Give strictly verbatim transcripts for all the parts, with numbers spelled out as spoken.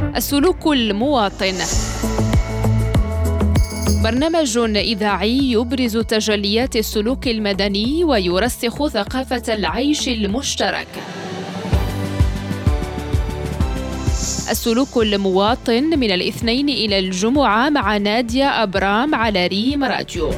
السلوك المواطن، برنامج إذاعي يبرز تجليات السلوك المدني ويرسخ ثقافة العيش المشترك. السلوك المواطن من الاثنين إلى الجمعة مع نادية أبرام على ريم راديو.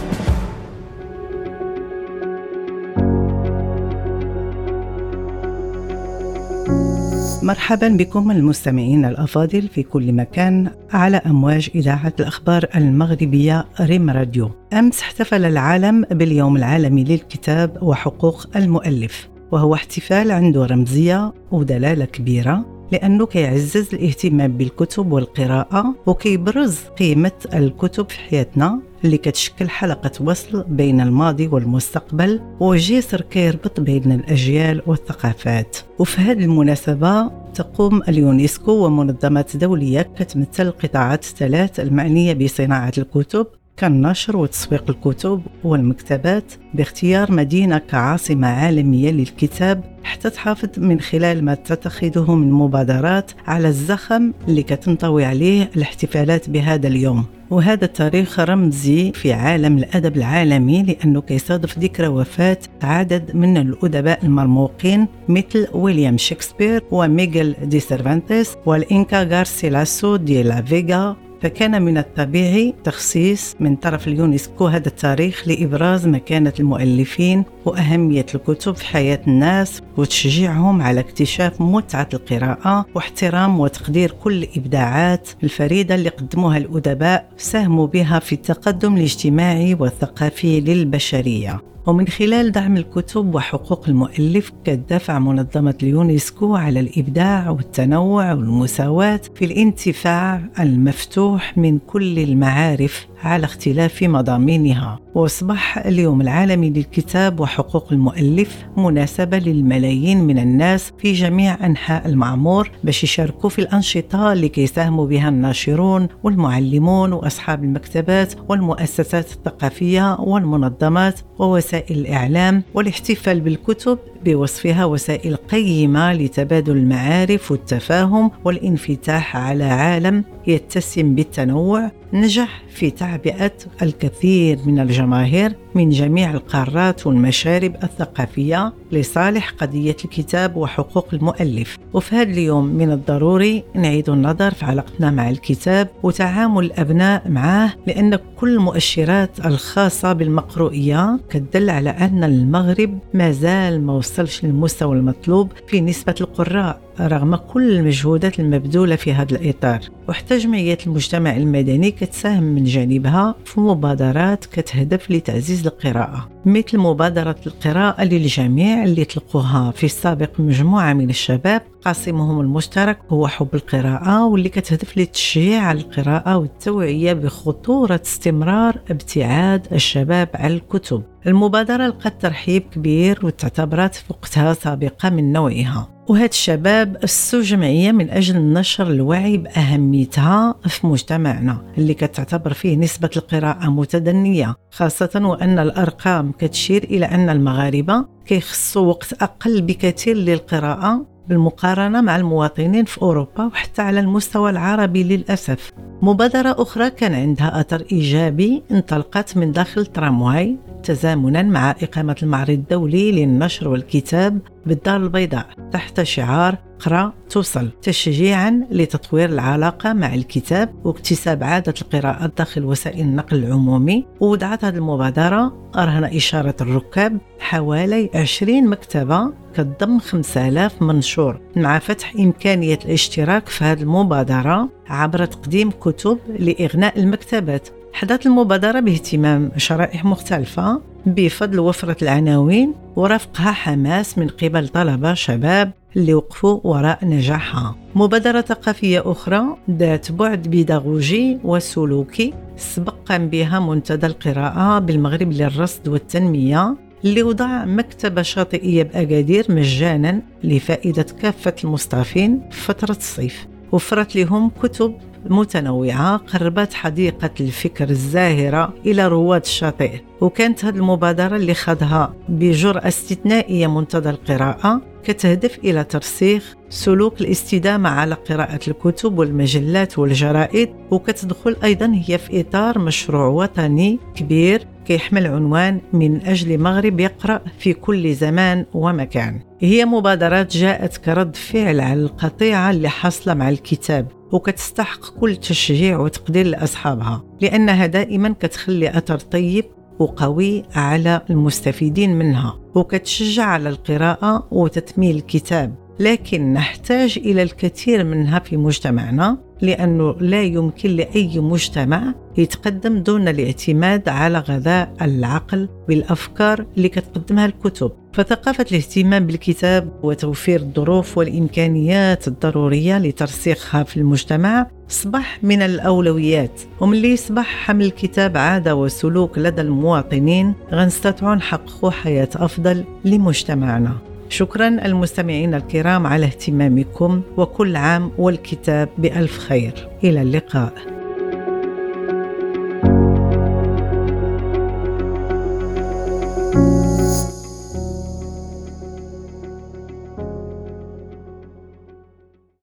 مرحبا بكم المستمعين الأفاضل في كل مكان على أمواج إذاعة الأخبار المغربية ريم راديو. أمس احتفل العالم باليوم العالمي للكتاب وحقوق المؤلف، وهو احتفال عنده رمزية ودلالة كبيرة لأنه كيعزز الاهتمام بالكتب والقراءة وكيبرز قيمة الكتب في حياتنا اللي كتشكل حلقة وصل بين الماضي والمستقبل وجسر كيربط بين الأجيال والثقافات. وفي هذه المناسبة تقوم اليونسكو ومنظمات دولية كتمثل القطاعات الثلاث المعنية بصناعة الكتب كالنشر وتسويق الكتب والمكتبات باختيار مدينة كعاصمة عالمية للكتاب حتى تحافظ من خلال ما تتخذه من مبادرات على الزخم اللي كتنطوي عليه الاحتفالات بهذا اليوم. وهذا التاريخ رمزي في عالم الأدب العالمي لأنه كيصادف ذكرى وفاة عدد من الأدباء المرموقين مثل ويليام شكسبير وميغيل دي سيرفانتيس والإنكا غارسيلاسو دي لا فيغا، فكان من الطبيعي تخصيص من طرف اليونسكو هذا التاريخ لإبراز مكانة المؤلفين وأهمية الكتب في حياة الناس وتشجيعهم على اكتشاف متعة القراءة واحترام وتقدير كل الإبداعات الفريدة اللي قدموها الأدباء ساهموا بها في التقدم الاجتماعي والثقافي للبشرية. ومن خلال دعم الكتب وحقوق المؤلف كتدافع منظمة اليونسكو على الإبداع والتنوع والمساواة في الانتفاع المفتوح من كل المعارف على اختلاف مضامينها. وأصبح اليوم العالمي للكتاب وحقوق المؤلف مناسبة للملايين من الناس في جميع أنحاء المعمور باش يشاركوا في الأنشطة اللي كيساهموا بها الناشرون والمعلمون وأصحاب المكتبات والمؤسسات الثقافية والمنظمات ووسائل الإعلام، والاحتفال بالكتب بوصفها وسائل قيمة لتبادل المعارف والتفاهم والانفتاح على عالم يتسم بالتنوع نجح في تعبئة الكثير من الجماهير من جميع القارات والمشارب الثقافية لصالح قضية الكتاب وحقوق المؤلف. وفي هذا اليوم من الضروري نعيد النظر في علاقتنا مع الكتاب وتعامل الأبناء معه، لأن كل المؤشرات الخاصة بالمقروئية كتدل على أن المغرب ما زال ما وصلش للمستوى المطلوب في نسبة القراء رغم كل المجهودات المبذولة في هذا الإطار. وحتى جمعيات المجتمع المدني كتساهم من جانبها في مبادرات كتهدف لتعزيز القراءة، مثل مبادرة القراءة للجميع اللي تلقوها في السابق مجموعة من الشباب قاسمهم المشترك هو حب القراءة، واللي كتهدف للتشجيع على القراءة والتوعية بخطورة استمرار ابتعاد الشباب عن الكتب. المبادرة لقت ترحيب كبير وتعتبرت في وقتها سابقة من نوعها، وهاد الشباب أسسوا جمعية من أجل نشر الوعي بأهميتها في مجتمعنا اللي كتعتبر فيه نسبة القراءة متدنية، خاصة وأن الأرقام كتشير إلى أن المغاربة كيخصوا وقت أقل بكثير للقراءة بالمقارنة مع المواطنين في أوروبا وحتى على المستوى العربي للأسف. مبادرة أخرى كان عندها أثر إيجابي انطلقت من داخل ترامواي تزامنا مع إقامة المعرض الدولي للنشر والكتاب بالدار البيضاء تحت شعار قرأ توصل، تشجيعا لتطوير العلاقة مع الكتاب واكتساب عادة القراءة داخل وسائل النقل العمومي. ووضعت هذه المبادرة رهن إشارة الركاب حوالي عشرين مكتبة كتضم خمسة آلاف منشور، مع فتح إمكانية الاشتراك في هذه المبادرة عبر تقديم كتب لإغناء المكتبات. حدث المبادرة باهتمام شرائح مختلفة بفضل وفرة العناوين ورافقها حماس من قبل طلبة شباب اللي وقفوا وراء نجاحها. مبادرة ثقافية أخرى ذات بعد بيداغوجي وسلوكي سبق قام بها منتدى القراءة بالمغرب للرصد والتنمية، اللي وضع مكتبة شاطئية بأكادير مجانا لفائدة كافة المستضيفين في فترة الصيف. وفرت لهم كتب متنوعة قربت حديقة الفكر الزاهرة إلى رواد الشاطئ. وكانت هذه المبادرة اللي خدها بجرأة استثنائية منتدى القراءة كتهدف إلى ترسيخ سلوك الاستدامة على قراءة الكتب والمجلات والجرائد، وكتدخل أيضا هي في إطار مشروع وطني كبير كيحمل عنوان من أجل مغرب يقرأ في كل زمان ومكان. هي مبادرات جاءت كرد فعل على القطيعة اللي حاصلة مع الكتاب، وكتستحق كل تشجيع وتقدير لأصحابها، لأنها دائما كتخلي أثر طيب وقوي على المستفيدين منها، وكتشجع على القراءة وتثمين الكتاب. لكن نحتاج إلى الكثير منها في مجتمعنا، لأنه لا يمكن لأي مجتمع يتقدم دون الاعتماد على غذاء العقل بالأفكار اللي كتقدمها الكتب. فثقافة الاهتمام بالكتاب وتوفير الظروف والإمكانيات الضرورية لترسيخها في المجتمع أصبح من الأولويات، وملي يصبح حمل الكتاب عادة وسلوك لدى المواطنين غنستطيعوا نحققوا حياة أفضل لمجتمعنا. شكرا المستمعين الكرام على اهتمامكم، وكل عام والكتاب بألف خير. إلى اللقاء.